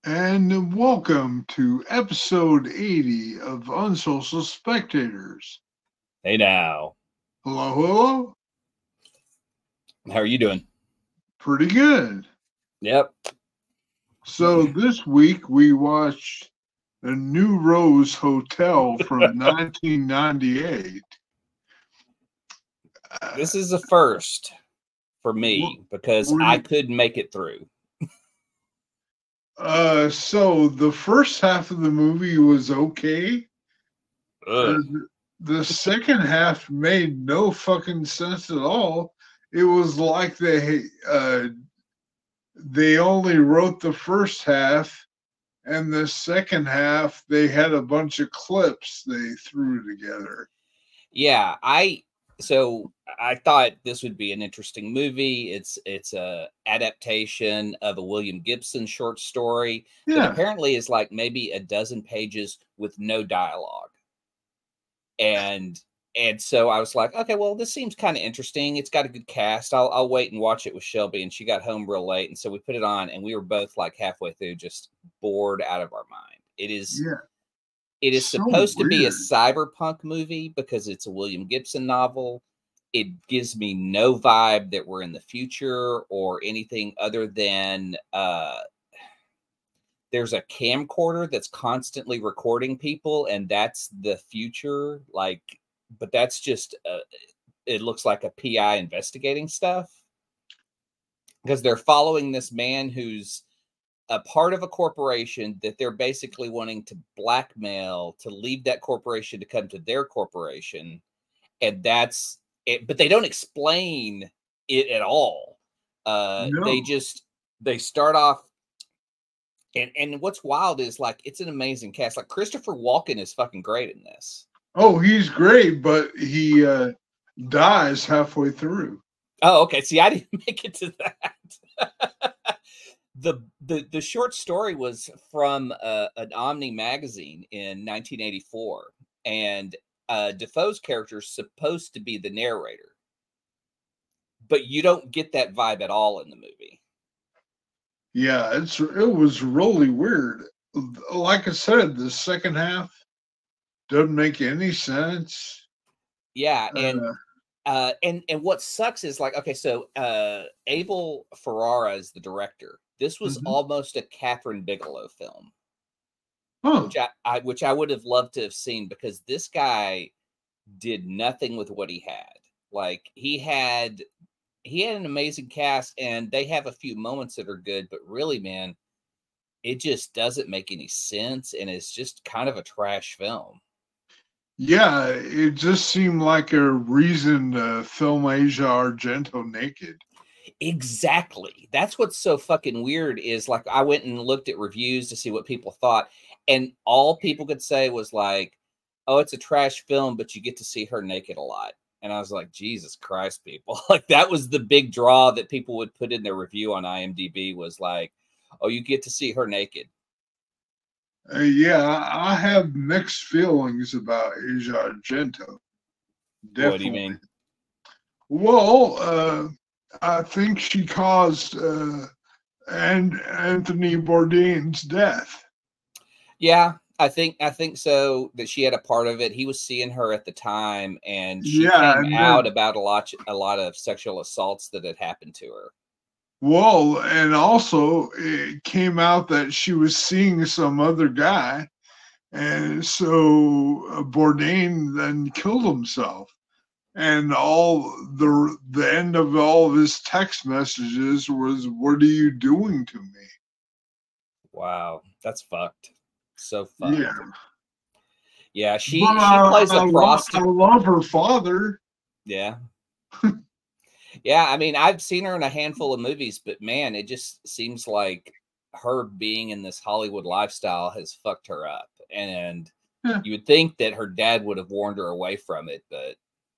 And welcome to episode 80 of Unsocial Spectators. Hey now, Hello, hello. how are you doing? Pretty good. Yep. So this week we watched The New Rose Hotel from 1998. This is a first for me because I couldn't make it through. So the first half of the movie was okay. Uh, Ugh. the second half made no fucking sense at all. It was like they only wrote the first half, and the second half they had a bunch of clips they threw together. Yeah, I thought this would be an interesting movie. It's a adaptation of a William Gibson short story that Yeah, apparently is like maybe a dozen pages with no dialogue. And so I was like, okay, well, this seems kind of interesting. It's got a good cast. I'll wait and watch it with Shelby, and she got home real late, and so we put it on, and we were both like halfway through, just bored out of our mind. yeah, It is so supposed to be a weird. cyberpunk movie because it's a William Gibson novel. It gives me no vibe that we're in the future or anything other than there's a camcorder that's constantly recording people, and that's the future. Like, but that's just it looks like a PI investigating stuff because they're following this man who's a part of a corporation that they're basically wanting to blackmail to leave that corporation to come to their corporation, and that's it. But they don't explain it at all. They No. just they start off. And what's wild is like it's an amazing cast. Like Christopher Walken is fucking great in this. Oh, he's great, but he dies halfway through. Oh, okay. See, I didn't make it to that. The short story was from an Omni magazine in 1984, and Defoe's character is supposed to be the narrator, but you don't get that vibe at all in the movie. Yeah, it was really weird. Like I said, the second half doesn't make any sense. Yeah, Uh, and what sucks is like, okay, so Abel Ferrara is the director. This was mhm. almost a Catherine Bigelow film, Huh. which I would have loved to have seen because this guy did nothing with what he had. Like he had an amazing cast, and they have a few moments that are good, but really, man, it just doesn't make any sense, and it's just kind of a trash film. Yeah, it just seemed like a reason to film Asia Argento naked. Exactly. That's what's so fucking weird is like I went and looked at reviews to see what people thought, and all people could say was like, "Oh, it's a trash film, but you get to see her naked a lot." And I was like, "Jesus Christ, people!" Like that was the big draw that people would put in their review on IMDb was like, "Oh, you get to see her naked." Yeah, I have mixed feelings about Asia Argento. What do you Definitely. mean? Well, I think she caused and Anthony Bourdain's death. Yeah, I think so that she had a part of it. He was seeing her at the time, and she Yeah, came and out then about a lot of sexual assaults that had happened to her. well, and also it came out that she was seeing some other guy, and so Bourdain then killed himself. And all the end of all of his text messages was, "What are you doing to me?" Wow, that's fucked. So Yeah, fucked. Yeah, but she plays a I prostitute. love her father. Yeah. Yeah, I mean, I've seen her in a handful of movies, but man, it just seems like her being in this Hollywood lifestyle has fucked her up. And Yeah. you would think that her dad would have warned her away from it, but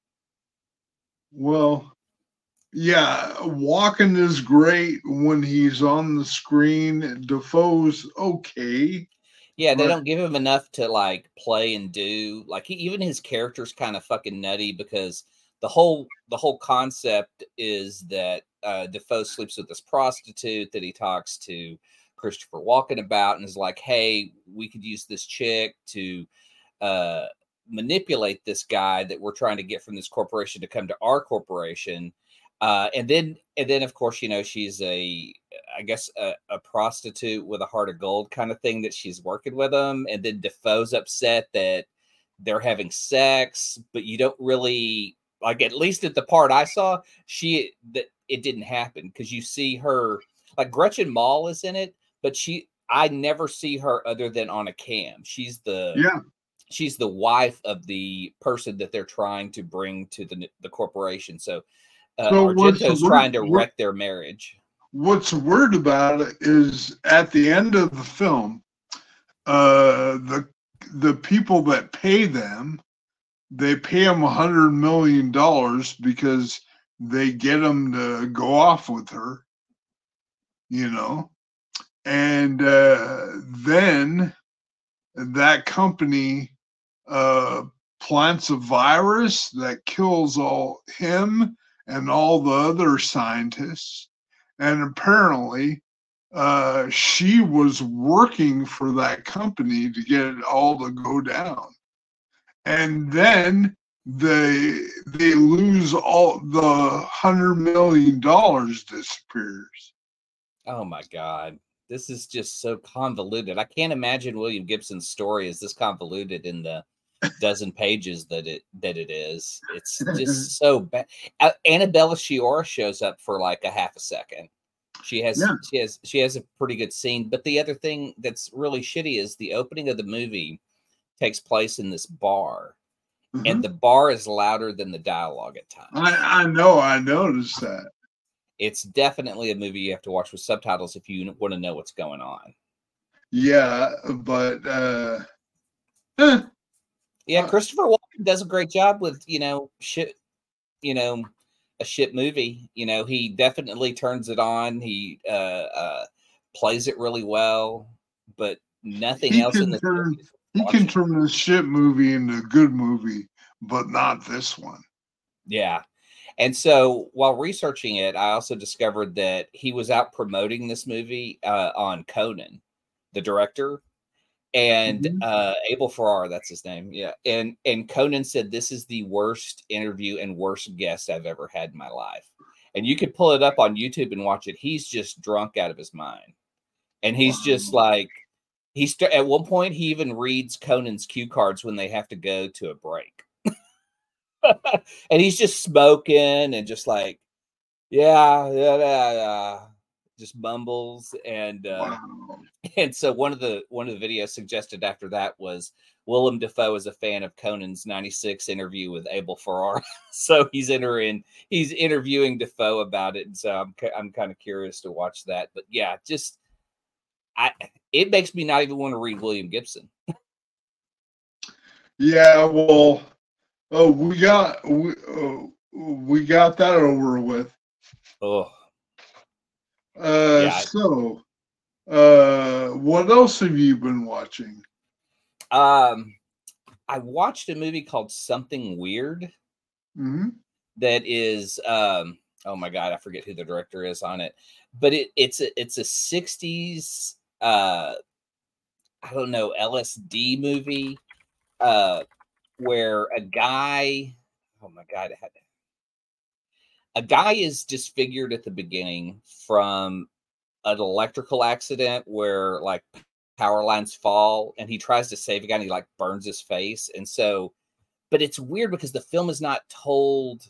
Well, yeah, Walken is great when he's on the screen. Defoe's okay, yeah, they but don't give him enough to like play and do. Like even his character's kind of fucking nutty because the whole concept is that Defoe sleeps with this prostitute that he talks to Christopher Walken about and is like, hey, we could use this chick to manipulate this guy that we're trying to get from this corporation to come to our corporation. And then of course, she's I guess a prostitute with a heart of gold kind of thing, that she's working with him. And then Defoe's upset that they're having sex, but you don't really, like, at least at the part I saw, that it didn't happen, because you see her, like, Gretchen Mol is in it, but I never see her other than on a cam. She's the wife of the person that they're trying to bring to the corporation. So Argento's trying to wreck their marriage. What's weird about it is at the end of the film, the people that pay them, they pay them $100 million because they get them to go off with her, and then that company plants a virus that kills him and all the other scientists. And apparently she was working for that company to get it all to go down. And then they lose all the $100 million disappears. Oh my God. This is just so convoluted. I can't imagine William Gibson's story is this convoluted in the dozen pages that it is. It's just so bad. Annabella Sciorra shows up for like a half a second. She has a pretty good scene. But the other thing that's really shitty is the opening of the movie takes place in this bar, and the bar is louder than the dialogue at times. I know. I noticed that. It's definitely a movie you have to watch with subtitles if you want to know what's going on. Yeah, but yeah, Christopher Walken does a great job with shit. A shit movie. He definitely turns it on. He plays it really well, but nothing else in this movie. He can turn this shit movie into a good movie, but not this one. Yeah. And so while researching it, I also discovered that he was out promoting this movie on Conan, the director, and Abel Ferrara, that's his name. Yeah. And Conan said, this is the worst interview and worst guest I've ever had in my life. And you could pull it up on YouTube and watch it. He's just drunk out of his mind. And he's just like, at one point, he even reads Conan's cue cards when they have to go to a break. And he's just smoking and just like, just mumbles. And and so one of the videos suggested after that was Willem Dafoe is a fan of Conan's '96 interview with Abel Ferrara. So he's interviewing Dafoe about it. And so I'm kind of curious to watch that. But yeah, just it makes me not even want to read William Gibson. Yeah, well, we got that over with. Oh. So what else have you been watching? I watched a movie called Something Weird. That is oh my God, I forget who the director is on it, but it's a 60s I don't know, LSD movie where a guy is disfigured at the beginning from an electrical accident where like power lines fall, and he tries to save a guy and he like burns his face. And so, but it's weird because the film is not told.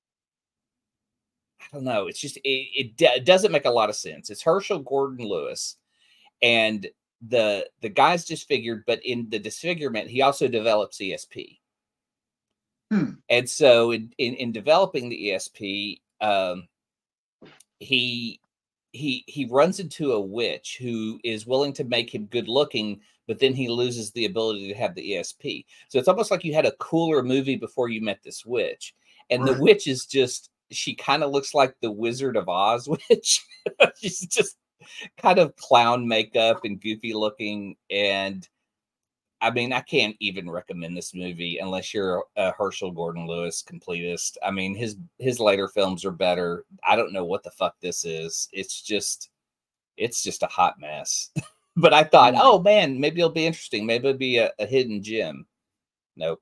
I don't know. It's just, it doesn't make a lot of sense. It's Herschel Gordon Lewis, and the guy's disfigured, but in the disfigurement, he also develops ESP. And so in developing the ESP, he runs into a witch who is willing to make him good looking, but then he loses the ability to have the ESP. So it's almost like you had a cooler movie before you met this witch. And the witch is just, she kind of looks like the Wizard of Oz witch. She's just kind of clown makeup and goofy looking. And I mean, I can't even recommend this movie unless you're a Herschel Gordon Lewis completist. I mean, his later films are better. I don't know what the fuck this is. It's just, It's just a hot mess. But I thought, Mm. oh man, maybe it'll be interesting. Maybe it'll be a hidden gem. Nope.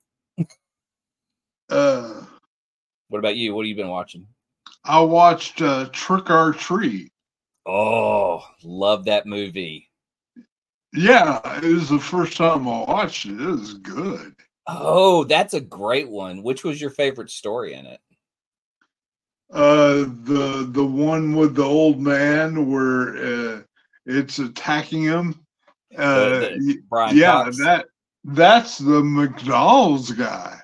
Uh, What about you? What have you been watching? I watched Trick or Treat. Oh, love that movie. Yeah, it was the first time I watched it. It was good. Oh, that's a great one. Which was your favorite story in it? The one with the old man where it's attacking him. The Brian Yeah, Cox. that's the McDonald's guy.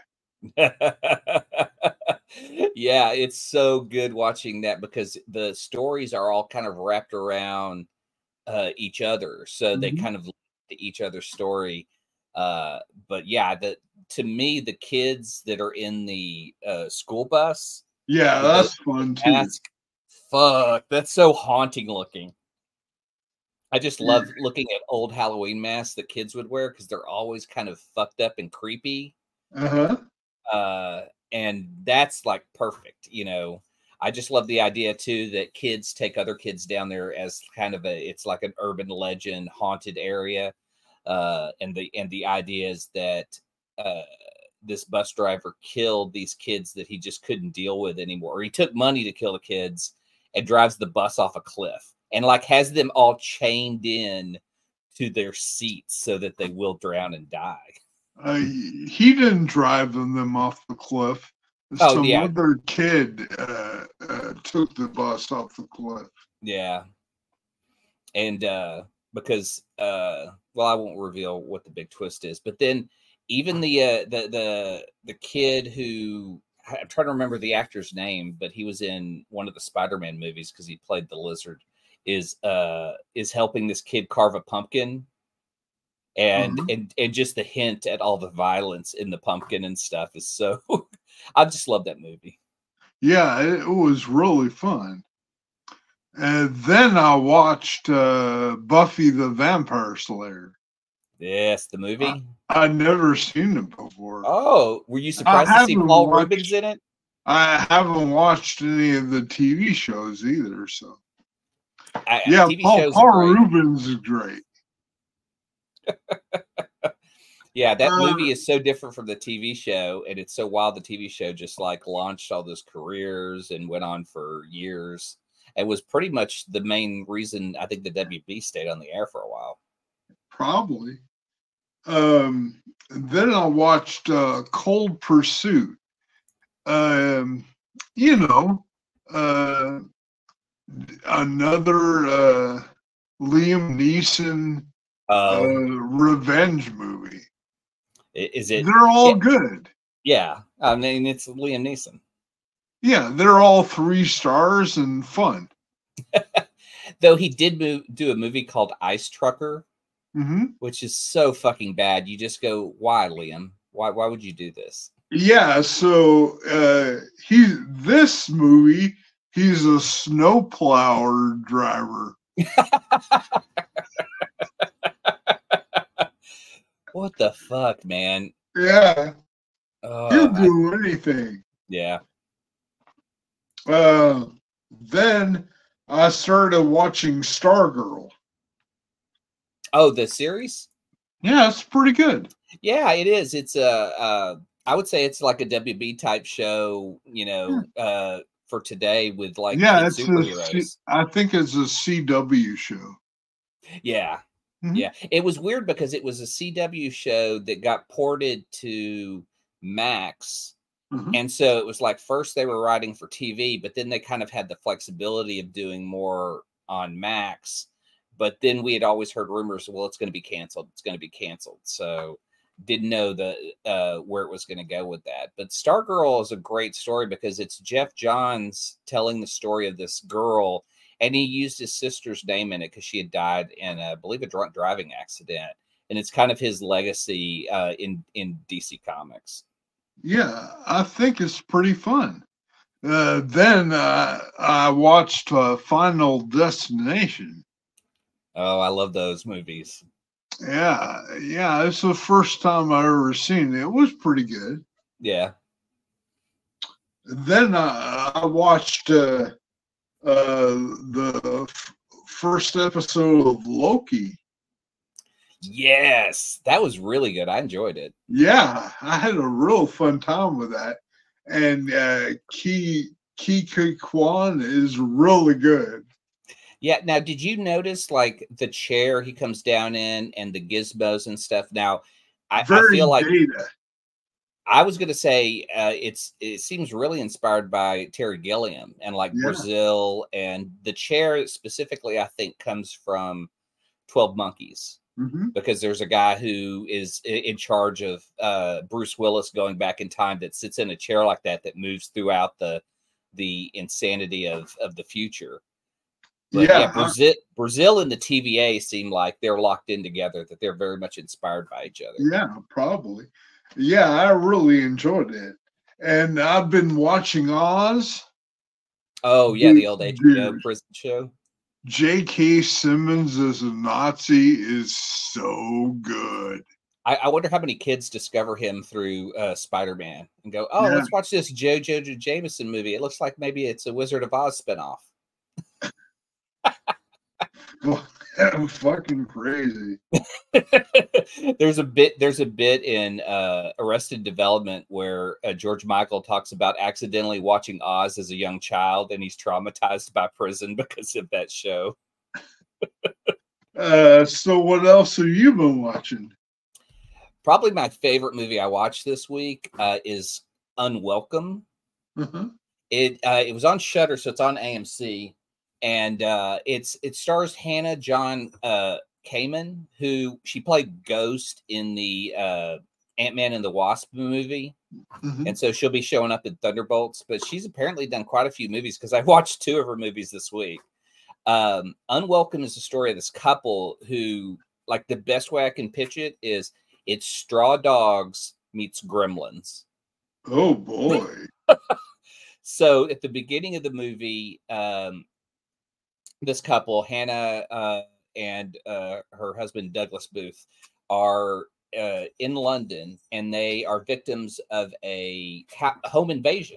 Yeah, it's so good watching that because the stories are all kind of wrapped around each other, so they Mhm. kind of to each other's story. But yeah, to me, the kids that are in the school bus Yeah, with that's the fun too. mask, fuck, that's so haunting looking. I just love looking at old Halloween masks that kids would wear because they're always kind of fucked up and creepy. Uh-huh. And that's like perfect, you know. I just love the idea too that kids take other kids down there as kind of it's like an urban legend haunted area. And the idea is that uh this bus driver killed these kids that he just couldn't deal with anymore. Or he took money to kill the kids and drives the bus off a cliff and like has them all chained in to their seats so that they will drown and die. He didn't drive them off the cliff. Oh Some yeah, other kid took the bus off the cliff. yeah. And because well, I won't reveal what the big twist is, but then even the kid who I'm trying to remember the actor's name, but he was in one of the Spider-Man movies because he played the lizard, is helping this kid carve a pumpkin, and Uh-huh. and just the hint at all the violence in the pumpkin and stuff is so I just love that movie. Yeah, it was really fun. And then I watched Buffy the Vampire Slayer. Yes, the I, movie. I'd never seen it before. Oh, were you I surprised to see haven't Paul Rubens watched. in it? I haven't watched any of the TV shows either. So yeah, TV Paul shows are Paul great. Rubens is great. Yeah, that Uh, movie is so different from the TV show, and it's so wild. The TV show just like launched all those careers and went on for years. It was pretty much the main reason I think the WB stayed on the air for a while. Probably. Then I watched Cold Pursuit. Um, you know, uh, another Liam Neeson Oh, revenge movie. is it? They're all Yeah, good. yeah. I mean, it's Liam Neeson. Yeah, they're all 3 stars and fun. Though he did do a movie called Ice Trucker, Hmm. which is so fucking bad. You just go, why, Liam? Why would you do this? Yeah, so this movie, he's a snowplower driver. What the fuck, man? Yeah, he'll Oh, do anything. yeah. Then I started watching Stargirl. Oh, the series? Yeah, it's pretty good. Yeah, it is. It's I would say it's like a WB type show, you know, for today with like Yeah, kid it's superheroes. I think it's a CW show. Yeah. Mhm. Yeah. It was weird because it was a CW show that got ported to Max. Mhm. And so it was like first they were writing for TV, but then they kind of had the flexibility of doing more on Max. But then we had always heard rumors, well, it's going to be canceled. It's going to be canceled. So didn't know where it was going to go with that. But Stargirl is a great story because it's Jeff Johns telling the story of this girl, and he used his sister's name in it because she had died in, I believe, a drunk driving accident, and it's kind of his legacy in DC Comics. Yeah, I think it's pretty fun. Then I watched Final Destination. Oh, I love those movies. Yeah, it's the first time I ever seen it. It was pretty good. Yeah. Then I watched the first episode of Loki. Yes, that was really good. I enjoyed it. Yeah, I had a real fun time with that. And Ki Kwan is really good. Yeah. Now, did you notice like the chair he comes down in and the gizmos and stuff? Now, I Very feel like Data. I was going to say it seems really inspired by Terry Gilliam and like Yeah. Brazil, and the chair specifically, I think, comes from 12 Monkeys. Mm-hmm. Because there's a guy who is in charge of Bruce Willis going back in time that sits in a chair like that moves throughout the insanity of the future. But yeah, Brazil and the TVA seem like they're locked in together, that they're very much inspired by each other. Yeah, probably. Yeah, I really enjoyed it. And I've been watching Oz. Oh, yeah, the old HBO prison show. J.K. Simmons as a Nazi is so good. I wonder how many kids discover him through Spider-Man and go, oh, Yeah. let's watch this Jojo Jameson movie. It looks like maybe it's a Wizard of Oz spinoff. Well, that was fucking crazy. There's a bit in Arrested Development where George Michael talks about accidentally watching Oz as a young child, and he's traumatized by prison because of that show. So what else have you been watching? Probably my favorite movie I watched this week is Unwelcome. Uh-huh. It was on Shudder, so it's on AMC, and it stars Hannah John Kamen, who she played Ghost in the Ant-Man and the Wasp movie. Mm-hmm. And so she'll be showing up in Thunderbolts, but she's apparently done quite a few movies because I watched 2 of her movies this week. Unwelcome is the story of this couple who, like, the best way I can pitch it is it's Straw Dogs meets Gremlins. Oh boy. So at the beginning of the movie, this couple, Hannah and her husband, Douglas Booth, are in London, and they are victims of a home invasion.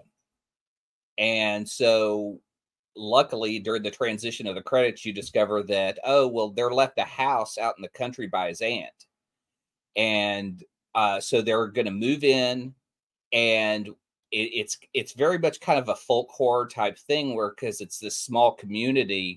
And so luckily, during the transition of the credits, you discover that, oh, well, they're left a house out in the country by his aunt. And so they're going to move in, and it's very much kind of a folk horror type thing where, because it's this small community,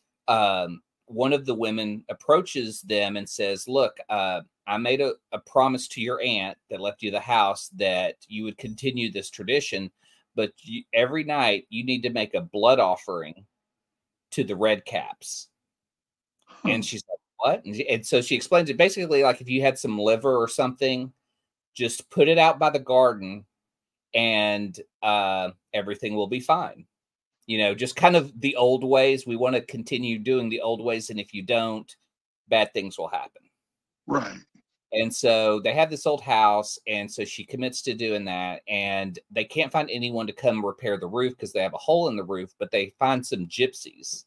one of the women approaches them and says, look, I made a promise to your aunt that left you the house that you would continue this tradition, but every night you need to make a blood offering to the Red Caps. Huh. And she's like, what? And so she explains it basically like if you had some liver or something, just put it out by the garden and everything will be fine. You know, just kind of the old ways. We want to continue doing the old ways. And if you don't, bad things will happen. Right. And so they have this old house. And so she commits to doing that. And they can't find anyone to come repair the roof because they have a hole in the roof. But they find some gypsies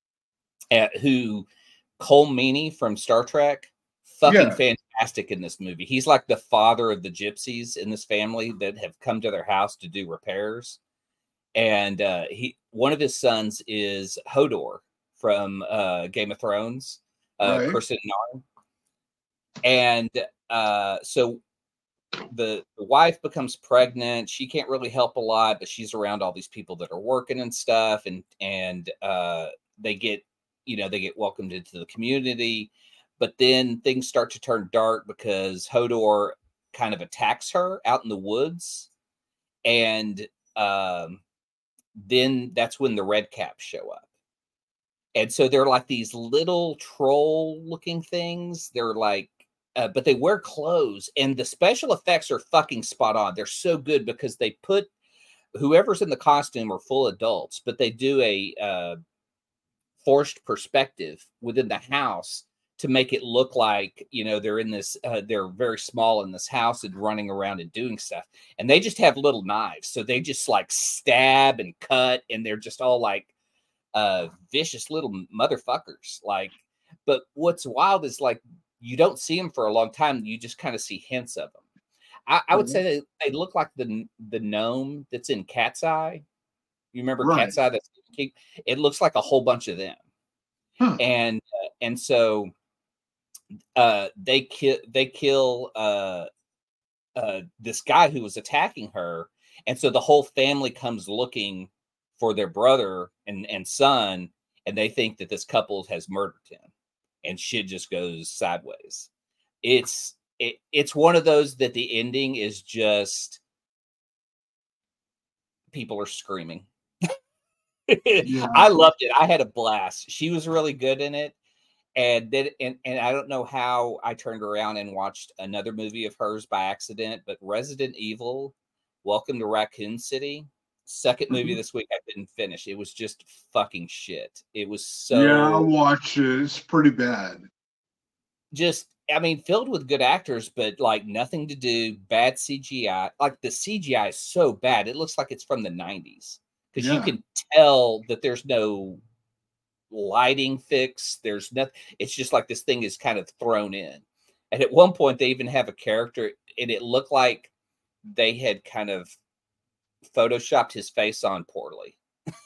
who Cole Meany from Star Trek, fucking fantastic in this movie. He's like the father of the gypsies in this family that have come to their house to do repairs. And one of his sons is Hodor from Game of Thrones, Kirsten Narn. And so the wife becomes pregnant. She can't really help a lot, but she's around all these people that are working and stuff. And they get welcomed into the community. But then things start to turn dark because Hodor kind of attacks her out in the woods. And then that's when the Red Caps show up. And so they're like these little troll looking things. They're like, but they wear clothes, and the special effects are fucking spot on. They're so good because they put whoever's in the costume are full adults, but they do a forced perspective within the house to make it look like, you know, they're in this, they're very small in this house and running around and doing stuff. And they just have little knives. So they just like stab and cut, and they're just all like vicious little motherfuckers. Like, but what's wild is like, you don't see them for a long time. You just kind of see hints of them. I would say they look like the gnome that's in Cat's Eye. You remember Cat's Eye? It looks like a whole bunch of them. Huh. And so they kill this guy who was attacking her, and so the whole family comes looking for their brother and son, and they think that this couple has murdered him, and shit just goes sideways. It's one of those that the ending is just people are screaming. Yeah. I loved it. I had a blast. She was really good in it. And then, and I don't know how I turned around and watched another movie of hers by accident, but Resident Evil, Welcome to Raccoon City, second movie this week I didn't finish. It was just fucking shit. It was Yeah, I so watched it. It's pretty bad. just, I mean, filled with good actors, but like nothing to do, bad CGI. Like the CGI is so bad, it looks like it's from the 90s because you Yeah. can tell that there's no lighting fix. There's nothing. It's just like this thing is kind of thrown in. And at one point, they even have a character, and it looked like they had kind of photoshopped his face on poorly.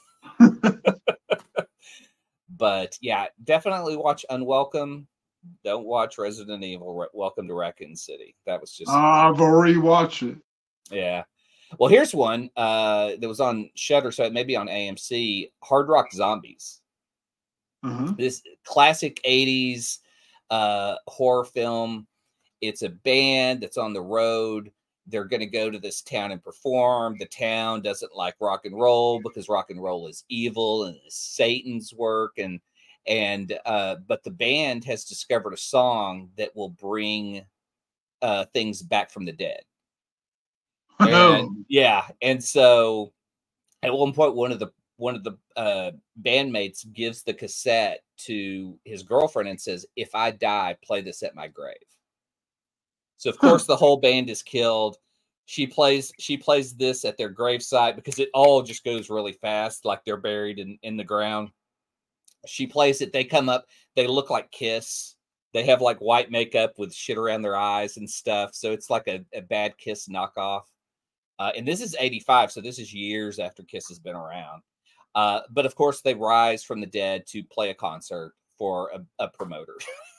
But yeah, definitely watch Unwelcome. Don't watch Resident Evil. Welcome to Raccoon City. That was just. I've already watched it. Yeah. Well, here's one that was on Shudder, so it may be on AMC. Hard Rock Zombies. This classic 80s horror film. It's a band that's on the road. They're going to go to this town and perform. The town doesn't like rock and roll because rock and roll is evil and is Satan's work. But the band has discovered a song that will bring things back from the dead. And yeah, and so at one point, one of the bandmates gives the cassette to his girlfriend and says, "If I die, play this at my grave." So of course the whole band is killed. She plays this at their gravesite because it all just goes really fast, like they're buried in the ground. She plays it. They come up. They look like Kiss. They have like white makeup with shit around their eyes and stuff. So it's like a bad Kiss knockoff. And this is 85, so this is years after Kiss has been around. But of course, they rise from the dead to play a concert for a promoter.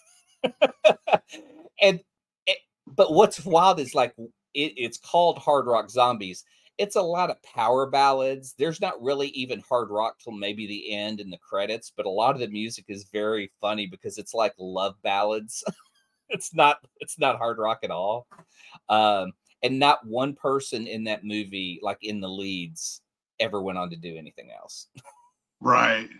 But what's wild is like it's called Hard Rock Zombies. It's a lot of power ballads. There's not really even hard rock till maybe the end in the credits, but a lot of the music is very funny because it's like love ballads. It's not hard rock at all. And not one person in that movie, like in the leads, ever went on to do anything else. Right.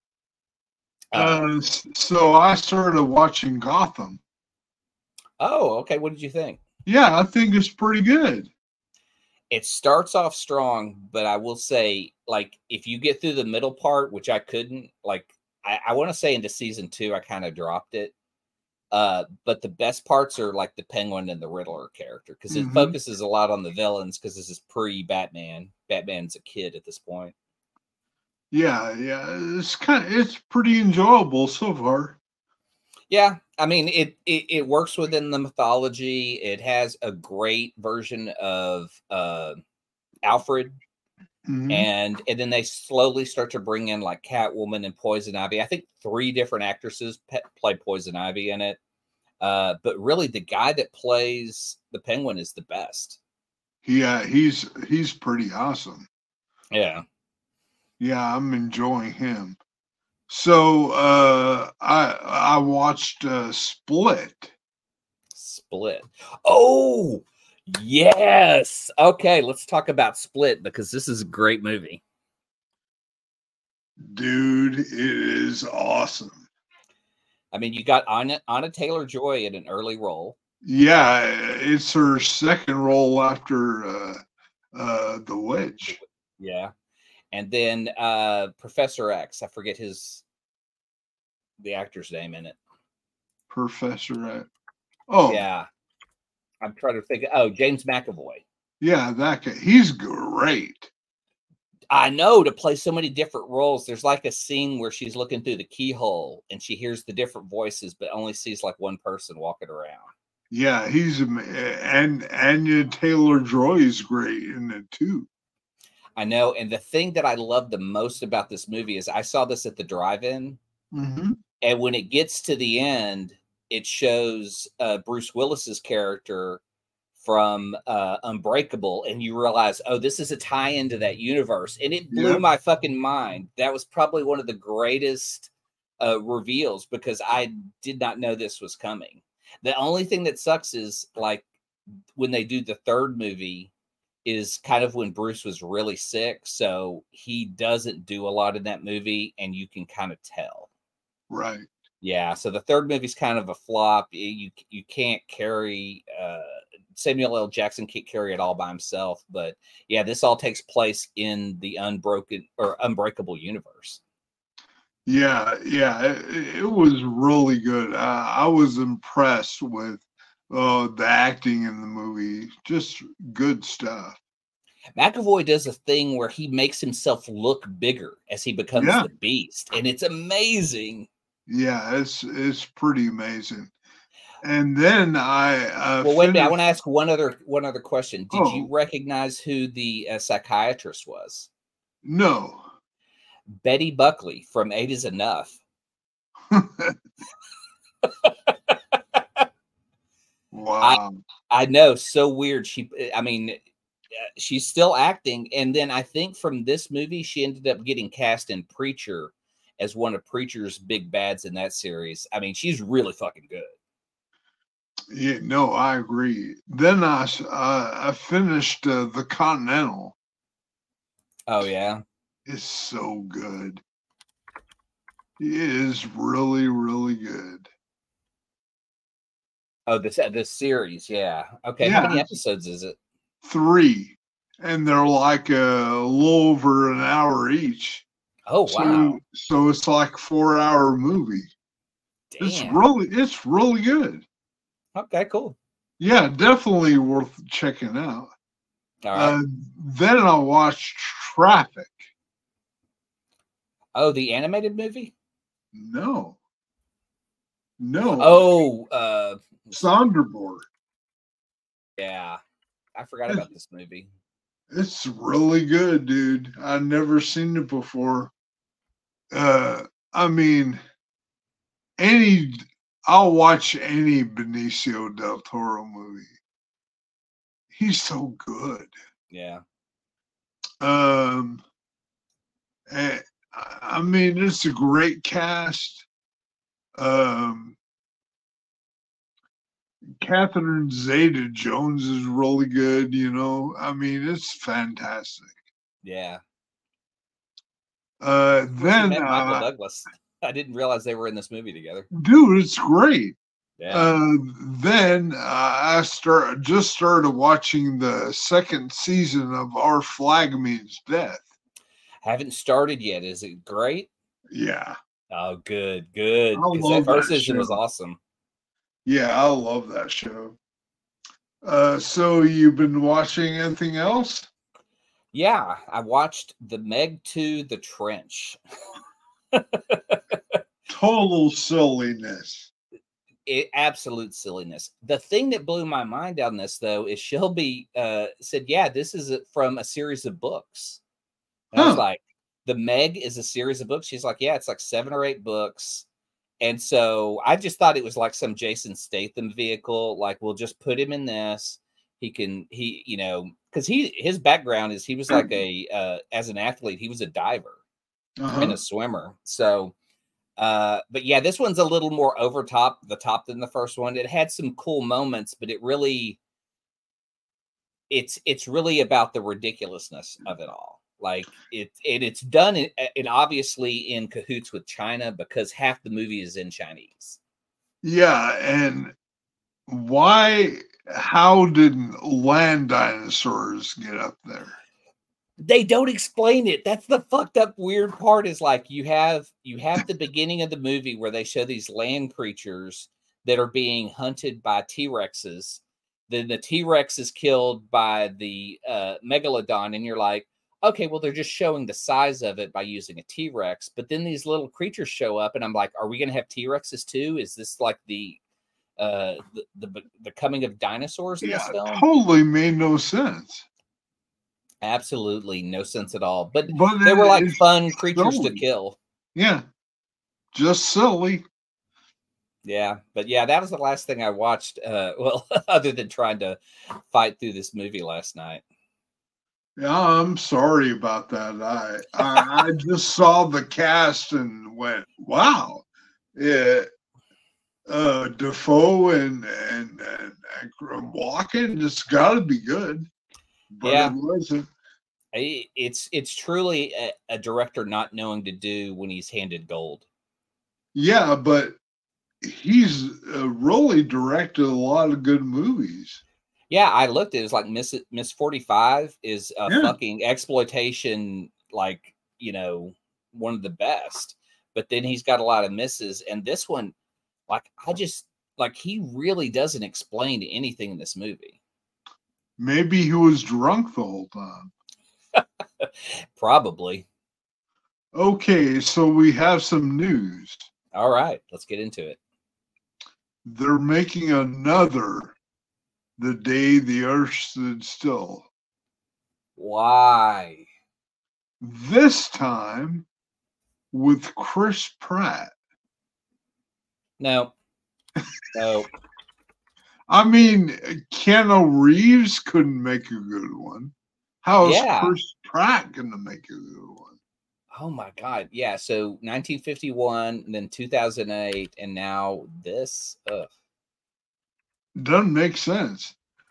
So I started watching Gotham. Oh, okay. What did you think? Yeah, I think it's pretty good. It starts off strong, but I will say, like, if you get through the middle part, which I couldn't, like, I want to say into season 2, I kind of dropped it. But the best parts are like the Penguin and the Riddler character because it focuses a lot on the villains because this is pre-Batman. Batman's a kid at this point. Yeah, it's pretty enjoyable so far. Yeah, I mean it works within the mythology. It has a great version of Alfred. And then they slowly start to bring in like Catwoman and Poison Ivy. I think 3 different actresses play Poison Ivy in it. But really, the guy that plays the Penguin is the best. Yeah, he's pretty awesome. Yeah. Yeah, I'm enjoying him. So I watched Split. Split. Oh, yes. Okay, let's talk about Split because this is a great movie. Dude, it is awesome. I mean, you got Anna Taylor-Joy in an early role. Yeah, it's her second role after The Witch. Yeah. And then Professor X, I forget the actor's name in it. Professor X. Oh. Yeah. I'm trying to think. Oh, James McAvoy. Yeah, that guy. He's great. I know, to play so many different roles. There's like a scene where she's looking through the keyhole and she hears the different voices, but only sees like one person walking around. Yeah, and Anya Taylor-Joy is great in it too. I know. And the thing that I love the most about this movie is I saw this at the drive-in Mm-hmm. And when it gets to the end, it shows Bruce Willis's character from Unbreakable, and you realize, oh, this is a tie-in to that universe, and it blew Yep. my fucking mind. That was probably one of the greatest reveals, because I did not know this was coming. The only thing that sucks is, like, when they do the third movie is kind of when Bruce was really sick, so he doesn't do a lot in that movie, and you can kind of tell. Right. Yeah, so the third movie's kind of a flop. You can't carry Samuel L. Jackson can't carry it all by himself, but yeah, this all takes place in the Unbreakable universe. Yeah, it was really good. I was impressed with the acting in the movie. Just good stuff. McAvoy does a thing where he makes himself look bigger as he becomes the Beast, and it's amazing. Yeah, it's pretty amazing. And then I well, wait a minute. I want to ask one other question. Did you Oh. recognize who the psychiatrist was? No. Betty Buckley from 8 is Enough. Wow. I know, so weird. She's still acting, and then I think from this movie she ended up getting cast in Preacher as one of Preacher's big bads in that series. I mean, she's really fucking good. Yeah, no, I agree. Then I finished The Continental. Oh yeah, it's so good. It is really, really good. Oh, this series, yeah. Okay, Yeah, how many episodes is it? 3, and they're like a little over an hour each. Oh wow! So it's like a 4-hour movie. Damn. It's really good. Okay, cool. Yeah, definitely worth checking out. All right. Then I watched Traffic. Oh, the animated movie? No. Oh, Sonderborg. Yeah, I forgot about this movie. It's really good, dude. I've never seen it before. I mean, I'll watch any Benicio del Toro movie. He's so good. Yeah. I mean, it's a great cast. Catherine Zeta-Jones is really good, you know. I mean, it's fantastic. Yeah. Then Michael Douglas. I didn't realize they were in this movie together. Dude, it's great. Yeah. Then I just started watching the second season of Our Flag Means Death. Haven't started yet. Is it great? Yeah. Oh, good. Because that first season was awesome. Yeah, I love that show. So you've been watching anything else? Yeah, I watched the Meg 2, The Trench. Total silliness. Absolute silliness. The thing that blew my mind on this, though, is Shelby said, yeah, this is from a series of books. And I was like, the Meg is a series of books? She's like, yeah, it's like 7 or 8 books. And so I just thought it was like some Jason Statham vehicle. Like, we'll just put him in this. Because his background is he was like as an athlete, he was a diver and a swimmer. So, but yeah, this one's a little more over the top than the first one. It had some cool moments, but it's really about the ridiculousness of it all. Like it's done in obviously in cahoots with China, because half the movie is in Chinese. Yeah, and how did land dinosaurs get up there? They don't explain it. That's the fucked up weird part, is like you have the beginning of the movie where they show these land creatures that are being hunted by T-Rexes. Then the T-Rex is killed by the Megalodon, and you're like, okay, well, they're just showing the size of it by using a T-Rex. But then these little creatures show up, and I'm like, are we going to have T-Rexes too? Is this like the coming of dinosaurs in this film? Totally made no sense. Absolutely no sense at all. But they were like fun creatures to kill. Yeah. just silly. Yeah, but yeah, that was the last thing I watched. Well, other than trying to fight through this movie last night. Yeah, I'm sorry about that. I just saw the cast and went, wow. Yeah, Defoe and Walken, it's got to be good, but Yeah, it wasn't. it's truly a director not knowing to do when he's handed gold. Yeah, but he's really directed a lot of good movies. Yeah, I looked at it. It's like Miss 45 is a Yeah, fucking exploitation, like, one of the best. But then he's got a lot of misses. And this one, like, he really doesn't explain anything in this movie. maybe he was drunk the whole time. Probably. Okay, so we have some news. All right, let's get into it. They're making another The Day the Earth Stood Still. Why? This time with Chris Pratt. No. I mean, Keanu Reeves couldn't make a good one. How is Chris Pratt going to make a good one? Oh my God. Yeah. So 1951, then 2008, and now this. Doesn't make sense.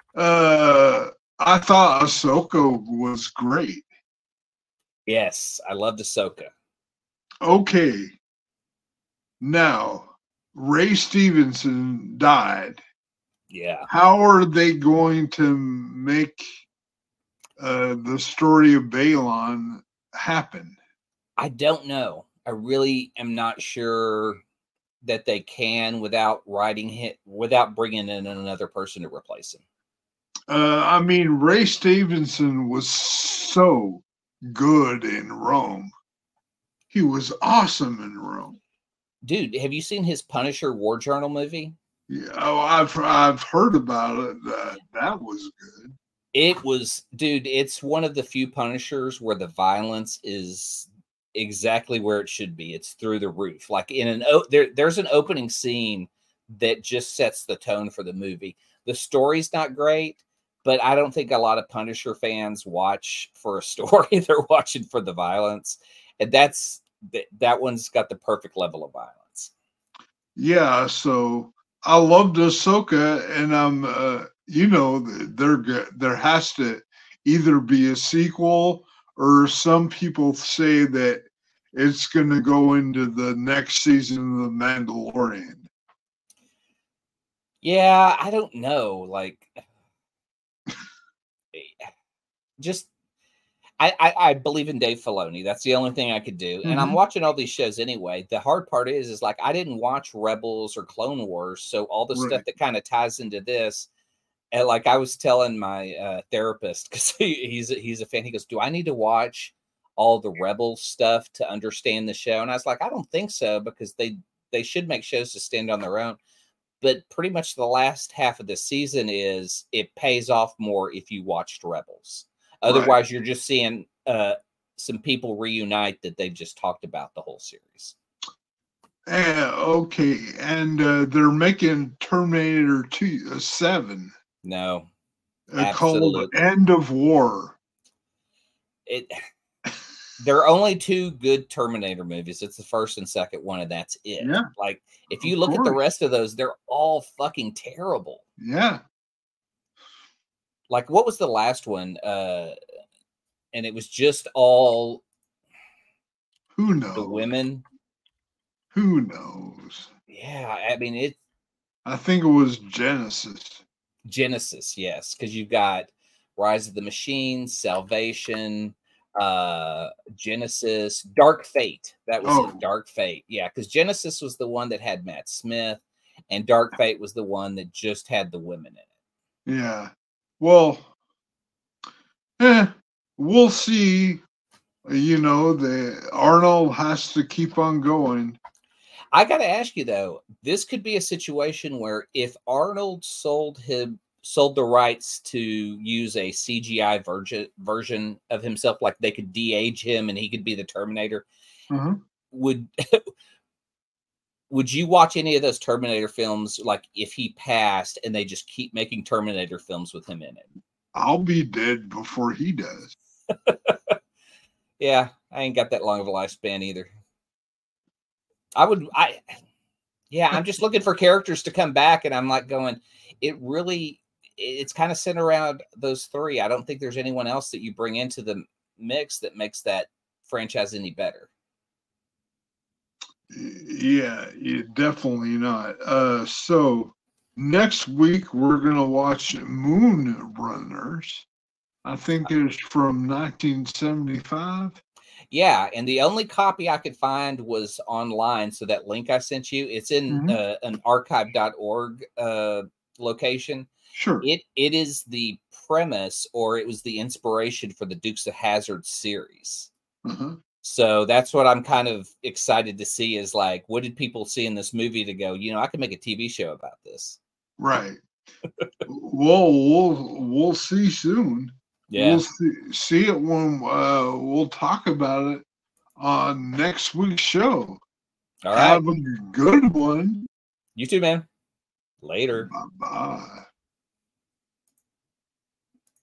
I thought Ahsoka was great. Yes, I loved Ahsoka. Okay. Now, Ray Stevenson died. Yeah. How are they going to make the story of Balon happen? I don't know. I really am not sure that they can without bringing in another person to replace him. I mean, Ray Stevenson was so good in Rome. He was awesome in Rome. Dude, have you seen his Punisher War Journal movie? Yeah, I've heard about it. That was good. It was, dude. It's one of the few Punishers where the violence is exactly where it should be. It's through the roof. Like there's an opening scene that just sets the tone for the movie. The story's not great, but I don't think a lot of Punisher fans watch for a story. They're watching for the violence, and that one's got the perfect level of violence. Yeah, so I loved Ahsoka, and there has to either be a sequel, or some people say that it's going to go into the next season of The Mandalorian. Yeah, I don't know. Like, just I believe in Dave Filoni. That's the only thing I could do. And I'm watching all these shows anyway. The hard part is like I didn't watch Rebels or Clone Wars, so all the stuff that kind of ties into this. And like I was telling my therapist, because he's a fan. He goes, "Do I need to watch all the Rebels stuff to understand the show?" And I was like, "I don't think so, because they should make shows to stand on their own." But pretty much the last half of the season it pays off more if you watched Rebels. Otherwise, you're just seeing some people reunite that they've just talked about the whole series. Okay, and they're making Terminator 7. No, called End of War. There are only two good Terminator movies. It's the first and second one, and that's it. Yeah, like if you look at the rest of those, they're all fucking terrible. Yeah. Like, what was the last one? And it was just all who knows? The women. Who knows? Yeah, I mean I think it was Genesis. Genesis, yes, because you've got Rise of the Machines, Salvation, Genesis, Dark Fate. That was it, Dark Fate. Yeah, because Genesis was the one that had Matt Smith, and Dark Fate was the one that just had the women in it. Yeah. Well, we'll see. The Arnold has to keep on going. I got to ask you though, this could be a situation where if Arnold sold the rights to use a CGI version of himself, like they could de-age him and he could be the Terminator, would would you watch any of those Terminator films, like if he passed and they just keep making Terminator films with him in it? I'll be dead before he does. Yeah, I ain't got that long of a lifespan either. I'm just looking for characters to come back, and I'm like going, it's kind of centered around those three. I don't think there's anyone else that you bring into the mix that makes that franchise any better. Yeah, definitely not. So next week we're gonna watch Moon Runners. I think it's from 1975. Yeah, and the only copy I could find was online. So that link I sent you, it's in an archive.org location. Sure. It is the premise, or it was the inspiration for the Dukes of Hazzard series. So that's what I'm kind of excited to see, is like, what did people see in this movie to go, I could make a TV show about this. Right. Well, we'll see soon. Yeah. We'll see it when we'll talk about it on next week's show. All right. Have a good one. You too, man. Later. Bye-bye.